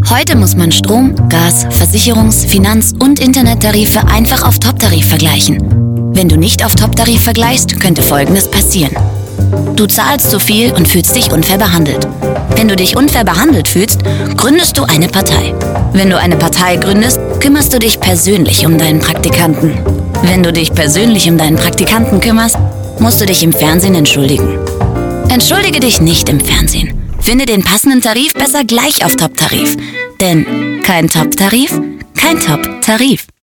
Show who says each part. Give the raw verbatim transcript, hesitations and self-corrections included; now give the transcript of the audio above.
Speaker 1: Heute muss man Strom, Gas, Versicherungs-, Finanz- und Internettarife einfach auf Top-Tarif vergleichen. Wenn du nicht auf Top-Tarif vergleichst, könnte Folgendes passieren. Du zahlst zu viel und fühlst dich unfair behandelt. Wenn du dich unfair behandelt fühlst, gründest du eine Partei. Wenn du eine Partei gründest, kümmerst du dich persönlich um deinen Praktikanten. Wenn du dich persönlich um deinen Praktikanten kümmerst, musst du dich im Fernsehen entschuldigen. Entschuldige dich nicht im Fernsehen. Finde den passenden Tarif besser gleich auf Top-Tarif. Denn kein Top-Tarif, kein Top-Tarif.